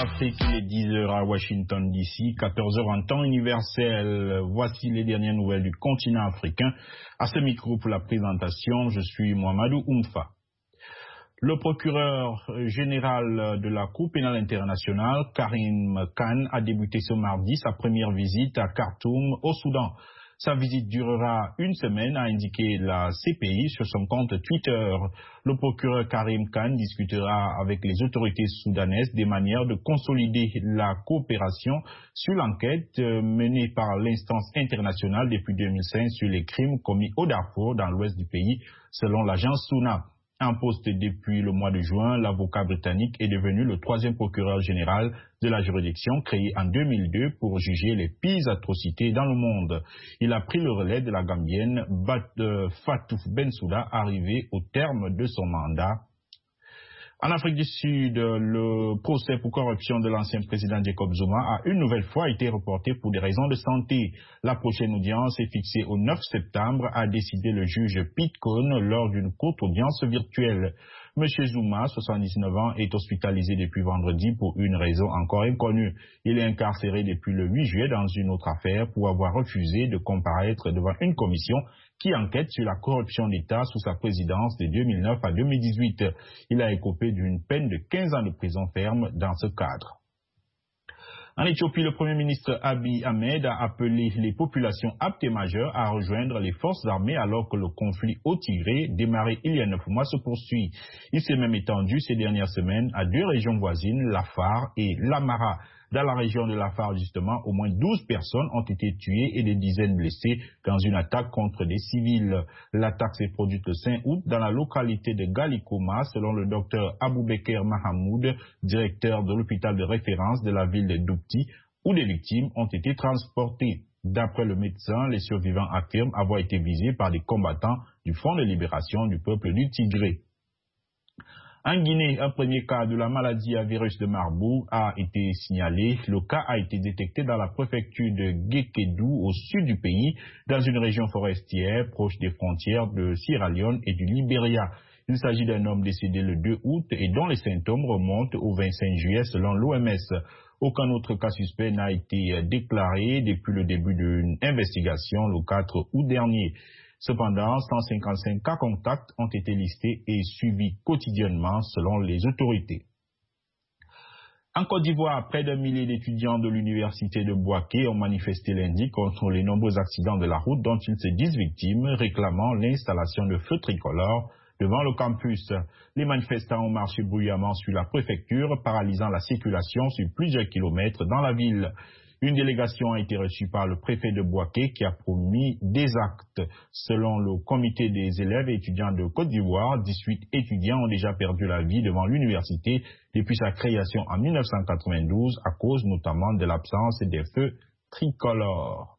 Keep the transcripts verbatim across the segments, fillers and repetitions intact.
Afrique, il est dix heures à Washington D C, quatorze heures en temps universel. Voici les dernières nouvelles du continent africain. À ce micro pour la présentation, je suis Mohamedou Oumfa. Le procureur général de la Cour pénale internationale, Karim Khan, a débuté ce mardi sa première visite à Khartoum, au Soudan. Sa visite durera une semaine, a indiqué la C P I sur son compte Twitter. Le procureur Karim Khan discutera avec les autorités soudanaises des manières de consolider la coopération sur l'enquête menée par l'instance internationale depuis deux mille cinq sur les crimes commis au Darfour dans l'ouest du pays, selon l'agence SUNA. En poste depuis le mois de juin, l'avocat britannique est devenu le troisième procureur général de la juridiction créée en deux mille deux pour juger les pires atrocités dans le monde. Il a pris le relais de la Gambienne Fatou Bensouda, arrivée au terme de son mandat. En Afrique du Sud, le procès pour corruption de l'ancien président Jacob Zuma a une nouvelle fois été reporté pour des raisons de santé. La prochaine audience est fixée au neuf septembre, a décidé le juge Pete Cohn lors d'une courte audience virtuelle. Monsieur Zuma, soixante-dix-neuf ans, est hospitalisé depuis vendredi pour une raison encore inconnue. Il est incarcéré depuis le huit juillet dans une autre affaire pour avoir refusé de comparaître devant une commission qui enquête sur la corruption d'État sous sa présidence de deux mille neuf à deux mille dix-huit. Il a écopé d'une peine de quinze ans de prison ferme dans ce cadre. En Éthiopie, le Premier ministre Abiy Ahmed a appelé les populations aptes et majeures à rejoindre les forces armées alors que le conflit au Tigré, démarré il y a neuf mois, se poursuit. Il s'est même étendu ces dernières semaines à deux régions voisines, l'Afar et l'Amara. Dans la région de l'Afar, justement, au moins douze personnes ont été tuées et des dizaines blessées dans une attaque contre des civils. L'attaque s'est produite le cinq août dans la localité de Galikoma, selon le docteur Aboubeker Mahamoud, directeur de l'hôpital de référence de la ville de Doupti, où des victimes ont été transportées. D'après le médecin, les survivants affirment avoir été visés par des combattants du Front de libération du peuple du Tigré. En Guinée, un premier cas de la maladie à virus de Marburg a été signalé. Le cas a été détecté dans la préfecture de Guékédou, au sud du pays, dans une région forestière proche des frontières de Sierra Leone et du Libéria. Il s'agit d'un homme décédé le deux août et dont les symptômes remontent au vingt-cinq juillet selon l'O M S. Aucun autre cas suspect n'a été déclaré depuis le début d'une investigation le quatre août dernier. Cependant, cent cinquante-cinq cas contacts ont été listés et suivis quotidiennement selon les autorités. En Côte d'Ivoire, près d'un millier d'étudiants de l'université de Bouaké ont manifesté lundi contre les nombreux accidents de la route dont ils se disent victimes, réclamant l'installation de feux tricolores devant le campus. Les manifestants ont marché bruyamment sur la préfecture, paralysant la circulation sur plusieurs kilomètres dans la ville. Une délégation a été reçue par le préfet de Bouaké qui a promis des actes. Selon le comité des élèves et étudiants de Côte d'Ivoire, dix-huit étudiants ont déjà perdu la vie devant l'université depuis sa création en mille neuf cent quatre-vingt-douze à cause notamment de l'absence des feux tricolores.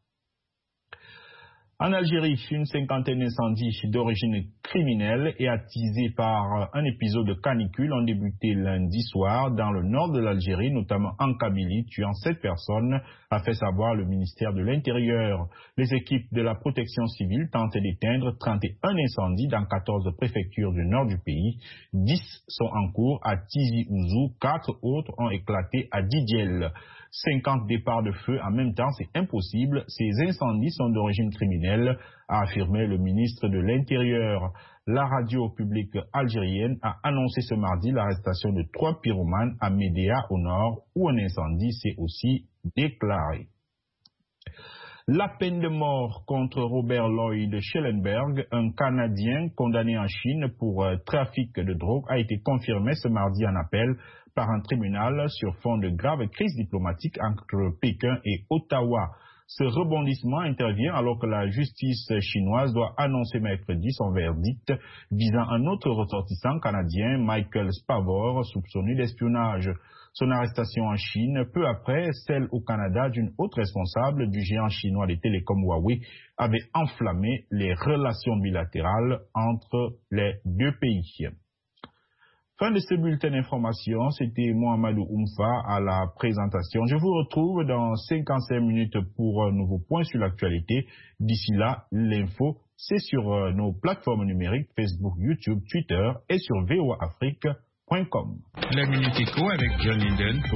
En Algérie, une cinquantaine d'incendies d'origine criminelle et attisés par un épisode de canicule ont débuté lundi soir dans le nord de l'Algérie, notamment en Kabylie, tuant sept personnes, a fait savoir le ministère de l'Intérieur. Les équipes de la protection civile tentent d'éteindre trente et un incendies dans quatorze préfectures du nord du pays. dix sont en cours à Tizi Ouzou, quatre autres ont éclaté à Didiel. cinquante départs de feu en même temps, c'est impossible. Ces incendies sont d'origine criminelle, a affirmé le ministre de l'Intérieur. La radio publique algérienne a annoncé ce mardi l'arrestation de trois pyromanes à Médéa au nord, où un incendie s'est aussi déclaré. La peine de mort contre Robert Lloyd Schellenberg, un Canadien condamné en Chine pour euh, trafic de drogue, a été confirmée ce mardi en appel par un tribunal sur fond de grave crise diplomatique entre Pékin et Ottawa. Ce rebondissement intervient alors que la justice chinoise doit annoncer mercredi son verdict visant un autre ressortissant canadien, Michael Spavor, soupçonné d'espionnage. Son arrestation en Chine, peu après celle au Canada d'une autre responsable du géant chinois des télécoms Huawei, avait enflammé les relations bilatérales entre les deux pays. Fin de ce bulletin d'information, c'était Mohamedou Oumfa à la présentation. Je vous retrouve dans cinquante-cinq minutes pour un nouveau point sur l'actualité. D'ici là, l'info, c'est sur nos plateformes numériques Facebook, YouTube, Twitter et sur v o a afrique point com. La Minute Éco avec John Linden.